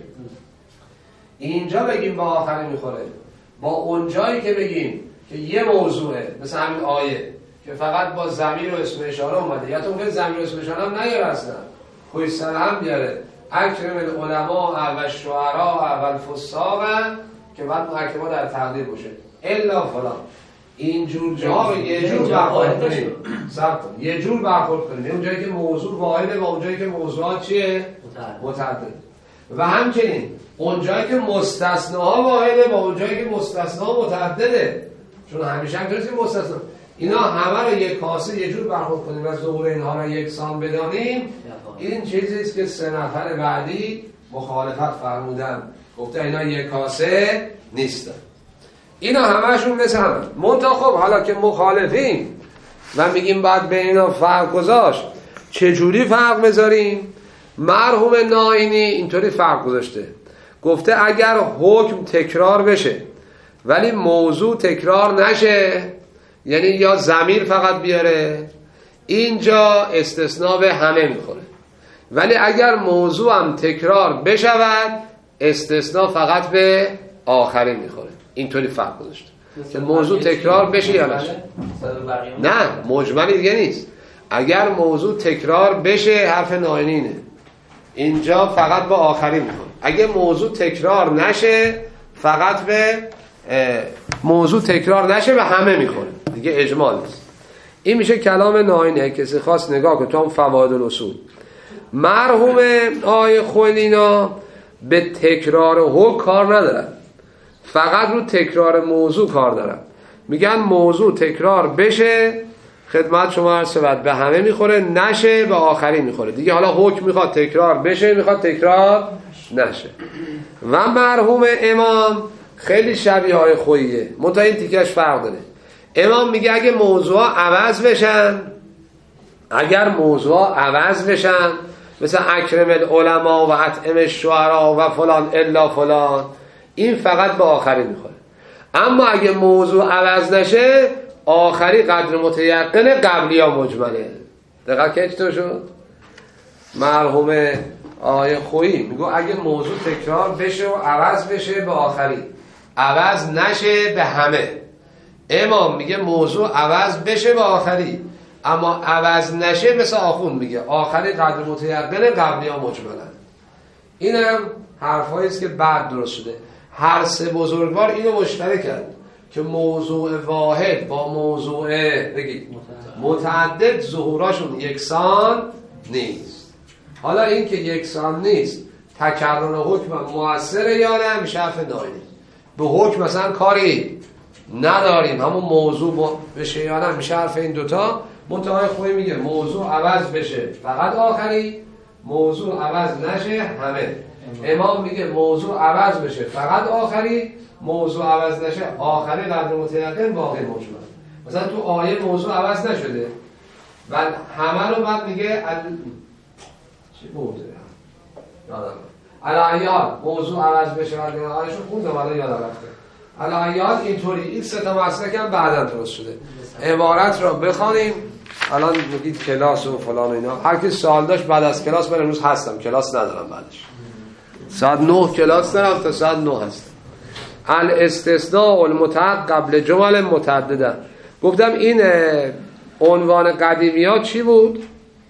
اینجا بگیم با آخری میخوره، با اونجایی که بگیم که یه موضوعه مثل همین آیه که فقط با ضمیر و اسم اشاره اومده، یا تو اون ضمیر و اسم اشاره هم نیاره اصلا، خوی سلام بیاره اکرم العلماء و الشعراء و الفساق که بعد محکمه در تقدیر باشه الا فلان. اینجور جاها یه جور برخورد کنیم، صبر کن، یه جور برخورد کنیم، اونجایی که موضوع واحده و اونجایی که موضوعات چیه؟ متعدد. و همچنین اونجایی که مستثناها واحده و اونجایی که مستثنا متعدده، چون همیشه هم درستی مستثنا اینا همه رو یک کاسه یه جور برخورد کنیم و ظهور اینها رو یکسان بدانیم، این چیزی است که سه نفر بعدی مخالفت فرمودن، گفته اینا یک کاسه نیستن. اینا همه‌شون مثل همه. منتها خب حالا که مخالفیم و میگیم باید بین اینا فرق گذاشت، چجوری فرق بذاریم؟ مرحوم ناینی اینطوری فرق گذاشته، گفته اگر حکم تکرار بشه ولی موضوع تکرار نشه، یعنی یا ضمیر فقط بیاره، اینجا استثناء به همه میخوره. ولی اگر موضوع هم تکرار بشود، استثناء فقط به آخرین میخوره. اینطوری فرق گذاشته که موضوع تکرار بشه یا نشه. نه، مجمل دیگه نیست. اگر موضوع تکرار بشه حرف ناینینه، اینجا فقط به آخرین میخوره. اگه موضوع تکرار نشه فقط به موضوع تکرار نشه به همه میخوره، دیگه اجمال نیست. این میشه کلام ناینه. کسی خواست نگاه کنه تو هم فواید الاصول. مرحوم آقای خولینا به تکرار حکم کار ندارن، فقط رو تکرار موضوع کار دارن. میگن موضوع تکرار بشه خدمت شما عرض شود به همه میخوره، نشه به آخری میخوره. دیگه حالا حکم میخواد تکرار بشه، میخواد تکرار نشه. و مرحوم امام خیلی شبیه های خوییه، منتها این تیکش فرق داره. امام میگه اگه موضوع عوض بشن، اگر موضوع عوض بشن مثل اکرم العلماء و اطعم الشعراء و فلان الا فلان، این فقط به آخری میخوره. اما اگه موضوع عوض نشه، آخری قدر متیقن، قبلی ها مجمله. دقیق که چطور شد؟ مرحوم آیه خویی میگو اگه موضوع تکرار بشه و عوض بشه به آخری، عوض نشه به همه. امام میگه موضوع عوض بشه به آخری، اما عوض نشه مثل آخون میگه آخری قدر متیقن، قبلی ها مجملن. این هم حرفایی است که بعد درست شده. هر سه بزرگوار اینو مشترک کرد که موضوع واحد با موضوع بگید متعدد ظهوراشون یکسان نیست. حالا این که یکسان نیست، تکرار حکم مؤثره یا نه، میشه حرف ناینی. به حکم مثلا کاری نداریم، همون موضوع بشه یا نه، میشه حرف این دوتا. منتهای خوبی میگه موضوع عوض بشه فقط آخری، موضوع عوض نشه همه. امام میگه موضوع عوض بشه فقط آخری، موضوع عوض نشه آخری قدر متیقن، باقی مجمل. مثلا تو آیه موضوع عوض نشده و همه رو بعد میگه ال... چی موضوع یادم الایات موضوع عوض بشه و آیه‌شو خوندم الان یادم رفته. الایات اینطوری این سه تا مسئله که بعداً درست شده. عبارت رو بخوانیم. الان میگید کلاس و فلان و اینا، هر کی سوال داشت بعد از کلاس، من امروز هستم، کلاس ندارم بعدش. ساعت نه کلاس دارم تا ساعت نه هست. الاستثناء المتعقب قبل جمل متعدده. گفتم این عنوان قدیمیات چی بود؟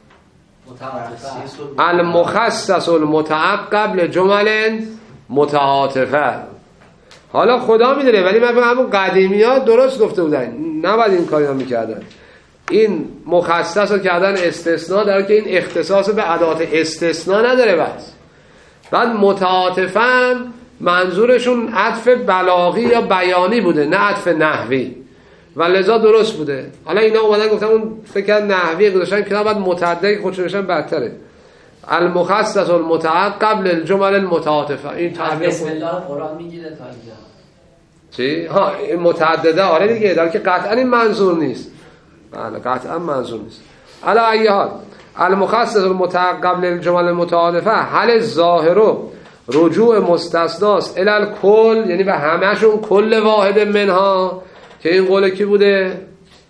المخصص المتعقب قبل جمل متعاطفه. حالا خدا میدونه، ولی من فکر همون قدیمیات درست گفته بودن، نباید این کاری رو میکردن. این مخصص رو کردن استثناء، در که این اختصاص به ادوات استثناء نداره. بس بعد متعاطفاً منظورشون عطف بلاغی یا بیانی بوده، نه عطف نحوی، و لذا درست بوده. حالا اینا اومدن گفتن اون فکر نحوی گذاشتن که بعد متعدد خودشون نشن بدتره. المخصص المتعقب للجمل المتعاطفه. این تعبیر بسم الله قرآن میگیره تا اینجا چی؟ ها این متعدده. آره دیگه، در که قطعا این منظور نیست. بله قطعا منظور نیست. علی ای حال المخصص المتعقب للجمل المتعاطفه هل الظاهر رجوع مستثناست الی الکل، یعنی به همهشون کل واحد منها، که این قول کی بوده؟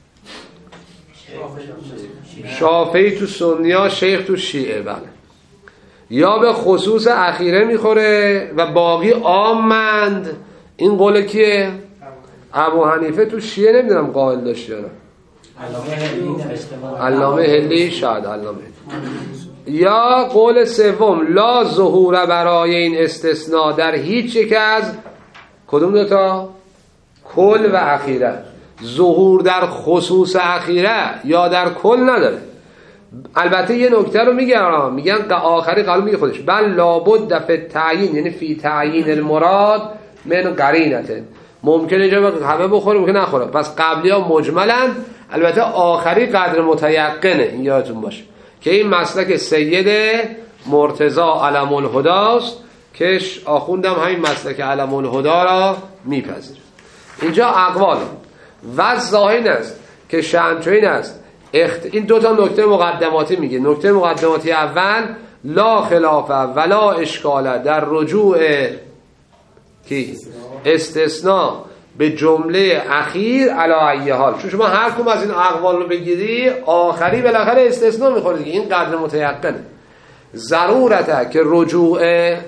شافعی تو سنیا، شیخ تو شیعه. بله. یا به خصوص اخیره میخوره و باقی عامند. این قول کیه؟ ابو حنیفه تو شیعه نمیدونم قائل داشت یا نه. علامه هلی شاید علامه. یا قول سوم لا ظهور برای این استثناء در هیچ یک از کدوم دوتا؟ کل و اخیره. ظهور در خصوص اخیره یا در کل نداره. البته یه نکته رو میگن، میگن آخری قالو میگه خودش بل لابد فی تعیین، یعنی فی تعیین المراد من قرینته. ممکنه جا همه بخوره، ممکنه نخوره. پس قبلی ها مجملن، البته آخری قدر متیقنه. این یادتون باشه. که این مسلک سید مرتضی علم الهداست که آخوندم همین مسلک علم الهدا را میپذیره. اینجا اقوال و ظاهر است که شأن چنین است. اخت... این دو تا نکته مقدماتی میگه. نکته مقدماتی اول لا خلاف ولا اشکال در رجوع کی استثناء به جمله اخیر علی ای حال. چون شما هر کدوم از این اقوال رو بگیری آخری بالاخره استثناء میخوره دیگه، این قدر متیقنه. ضرورته که رجوع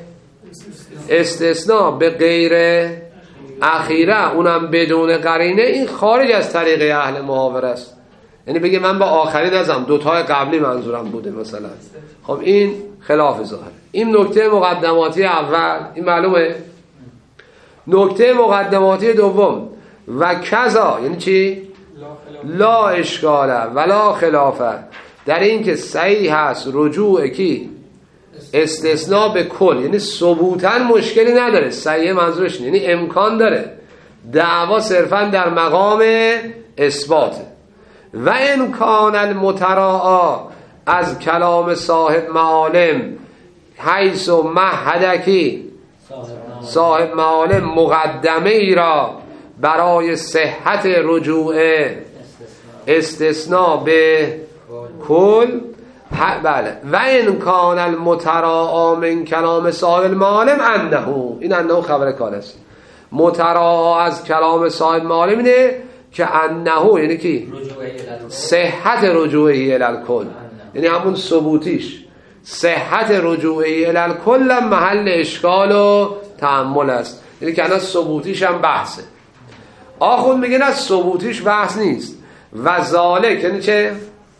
استثناء به غیر اخیره اونم بدون قرینه این خارج از طریق اهل محاوره است. یعنی بگه من با آخری نزم دوتای قبلی منظورم بوده مثلا، خب این خلاف ظاهر. این نکته مقدماتی اول، این معلومه. نکته مقدماتی دوم و کذا یعنی چی؟ لا اشکاله ولا خلافه در این که صحیح هست رجوع کی استثناء به کل، یعنی ثبوتاً مشکلی نداره. صحیح منظورش یعنی امکان داره، دعوا صرفاً در مقام اثباته. و امکان المتراعا از کلام صاحب معالم حیث و مهدکی صاحب معالم مقدمه ای را برای صحت رجوع استثناء به کل بله. و امکان المتراعا من کلام صاحب المعالم انه، این انه خبر کار است. متراعا از کلام صاحب معالم اینه که انه یعنی کی صحت رجوعی الی الکل، یعنی همون ثبوتیش صحت رجوعی الی الکل محل اشکال و تأمل است. یعنی که الان ثبوتیش هم بحثه. آخوند میگه نه ثبوتیش بحث نیست. و ذالک یعنی چه؟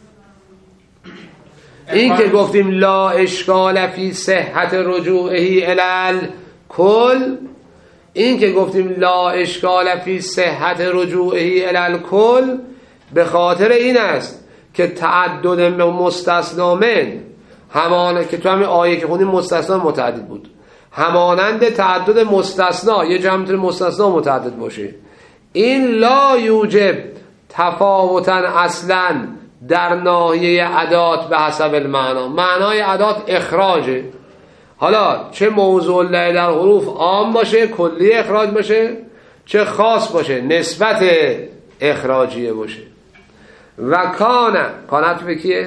این که گفتیم لا اشکال فی صحت رجوعی الی الکل، این که گفتیم لا اشکال فی صحت رجوعی الی الکل به خاطر این است که تعدد مستثنا من همانه که تو همین آیه که خوندیم مستثنا متعدد بود، همانند تعدد مستثنا یه جمع میتونه مستثنا متعدد باشه. این لا یوجب تفاوتا اصلا در ناحیه ادات به حسب المعنا. معنای ادات اخراجه، حالا چه موضوع له در حروف عام باشه کلی اخراج باشه، چه خاص باشه نسبت اخراجیه باشه. و کانه کانت به کیه؟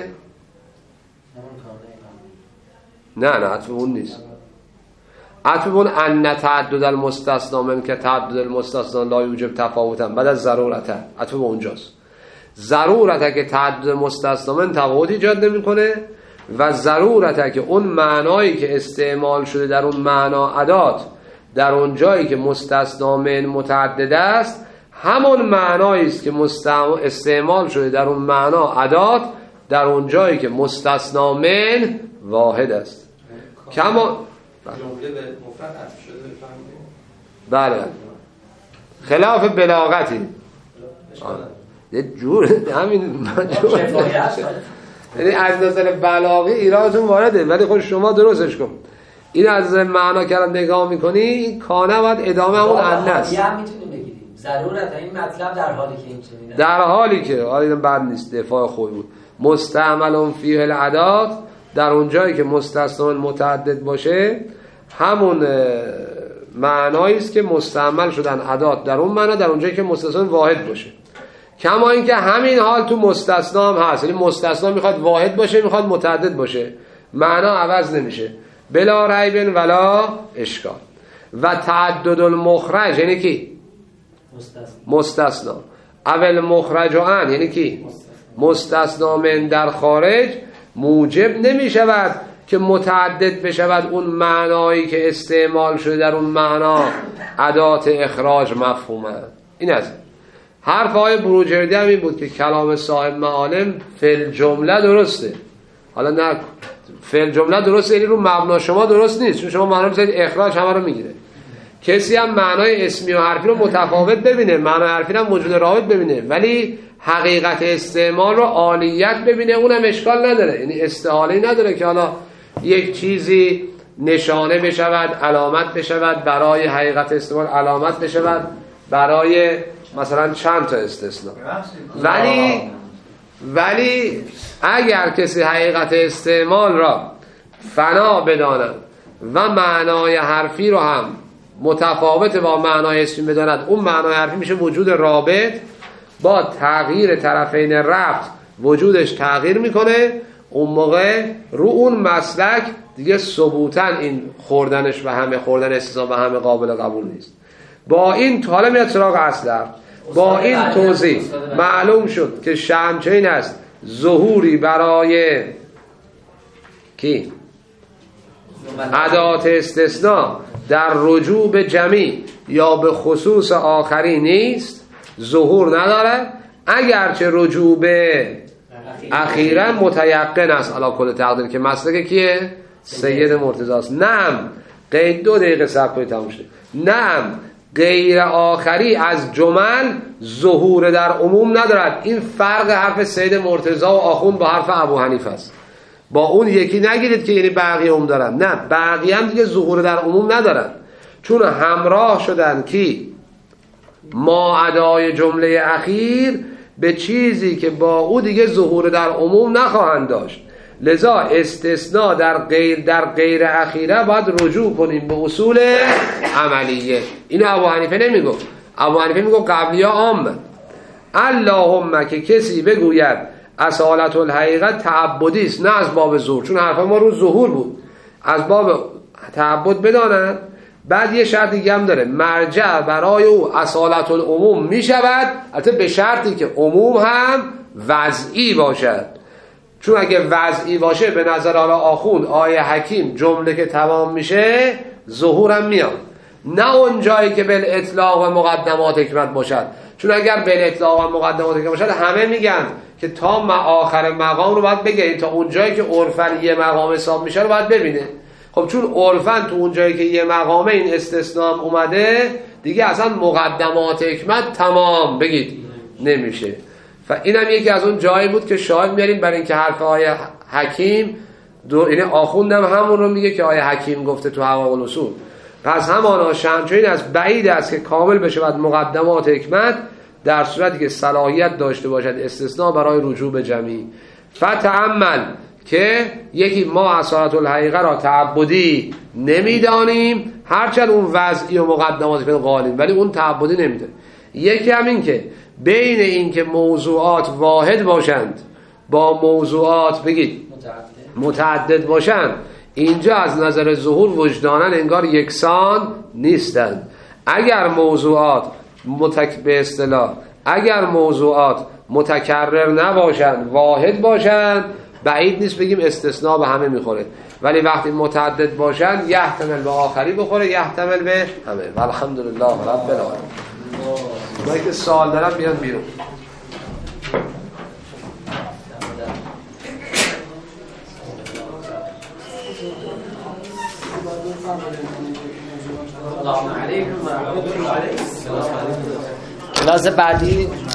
نه نه عطف اون نیست. عطف اون ان تعدد المستثنا من که تعدد المستثنا لا یوجب تفاوتا بعد از ضرورته، عطف اونجاست. ضرورته که تعدد مستثنا من تفاوت ایجاد نمیکنه و ضرورته که اون معنایی که استعمال شده در اون معنا ادات در اون جایی که مستثنا من متعدد است همون معنایی است که استعمال شده در اون معنا ادات در اون جایی که مستثنا من واحد است. کما جمله به مفرد عطف شده بفهمید؟ بله خلاف بلاغتی یه جور همین یعنی از نظر بلاغی ایرادتون وارده ولی خود شما درستش کن. این از نظر معنا کردن نگاه میکنی کانه باید ادامه همون انه است. یه هم میتونیم بگیریم ضرورت این مطلب در حالی که این چنینه، در حالی که حالا بد نیست دفاع خوبی بود. مستعمل فیه العداد در اون جایی که مستثنا متعدد باشه همون معنایی است که مستعمل شدن ادات در اون معنا در اون جایی که مستثنا واحد باشه. کما اینکه همین حال تو مستثنا هم هست، یعنی مستثنا میخواد واحد باشه میخواد متعدد باشه معنا عوض نمیشه. بلا ریب ولا اشکال. و تعدد المخرج یعنی کی؟ مستثنا. مستثنا اول مخرج عن یعنی کی؟ مستثنا من در خارج موجب نمیشود که متعدد بشود اون معنایی که استعمال شده در اون معنا ادات اخراج مفهومه. این از حرف های بروجردی هم این بود که کلام صاحب معالم فعل جمله درسته. حالا نه فعل جمله درسته یعنی رو مبنا شما درست نیست، چون شما معنا بزنید اخراج همه رو میگیره. کسی هم معنای اسمی و حرفی رو متفاوت ببینه، معنای حرفی هم موجود رابط ببینه ولی حقیقت استعمال رو عالیت ببینه، اونم اشکال نداره. یعنی استحاله نداره که حالا یک چیزی نشانه بشود علامت بشود برای حقیقت استعمال، علامت بشود برای مثلا چند تا استثناء. ولی ولی اگر کسی حقیقت استعمال را فنا بداند و معنای حرفی رو هم متفاوت با معنای اسمی بداند، اون معنای حرفی میشه وجود رابط. با تغییر طرفین ربط وجودش تغییر میکنه. اون موقع رو اون مسلک دیگه ثبوتاً این خوردنش به همه، خوردن استثناء به همه قابل قبول نیست. با این حالا میاد سراغ اصل. با این توضیح معلوم شد که شمچین است ظهوری برای کی؟ ادات استثناء در رجوع به جمعی یا به خصوص آخری نیست، ظهور نداره، اگرچه رجوع به اخیرا متیقن است علی کل تقدیر، که مسلک کیه؟ سید مرتضی است. نعم، قید دو دقیقه صبر کنید تموم شد. نعم، غیر آخری از جمل ظهور در عموم ندارد. این فرق حرف سید مرتضی و آخوند با حرف ابو حنیفه است. با اون یکی نگیرید که یعنی بقیه عموم دارن، نه، بقیه هم دیگه ظهور در عموم ندارن، چون همراه شدن که ما ادای جمله اخیر به چیزی که با او دیگه ظهور در عموم نخواهند داشت. لذا استثناء در غیر در غیر اخیره باید رجوع کنیم به اصول عملیه. اینو ابو حنیفه نمیگفت. ابو حنیفه میگفت قبلی‌ها عامه. اللهم که کسی بگوید اصالت الحقیقت تعبدی است، نه از باب ظهور، چون حرف ما رو ظهور بود، از باب تعبد بدانند. بعد یه شرط دیگه هم داره، مرجع برای او اصالت العموم می شود، البته به شرطی که عموم هم وضعی باشد. چون اگه وضعی باشه به نظر آلا آخوند آیه حکیم جمله که تمام میشه ظهور هم میاد، نه اون جایی که به اطلاق و مقدمات حکمت باشد. چون اگر به اطلاق و مقدمات حکمت باشد همه میگن که تا آخر مقام رو باید بگه، تا اون جایی که عرفن یه مقام حساب میشه رو باید ببینه. خب چون عرفن تو اون جایی که یه مقامه این استثناء اومده دیگه اصلا مقدمات حکمت تمام بگید نمیشه. و اینم یکی از اون جایی بود که شاهد میاریم برای اینکه حرف آیه حکیم دو، اینه آخوندم همون رو میگه که آیه حکیم گفته تو حقائق الاصول. پس همانا شمچین از بعید است که کامل بشه بعد مقدمات حکمت، در صورتی که صلاحیت داشته باشد استثناء برای رجوع به جمعی. فتعمل که یکی ما اصالت الحقیقه را تعبدی نمیدانیم، هرچند اون وضعی و مقدماتی که قالیم، ولی اون تعبدی نمیدانیم. یکی همین که بین این که موضوعات واحد باشند با موضوعات بگید متعدد باشند، اینجا از نظر ظهور وجداناً انگار یکسان نیستند. اگر موضوعات متک به اصطلاح اگر موضوعات متکرر نباشند واحد باشند، بعید نیست بگیم استثناء به همه میخوره، ولی وقتی متعدد باشند یحتمل به آخری بخوره یحتمل به همه. الحمدلله رب العالمین. اونایی که سوال دارن بیان بیرون. کلاس بعدی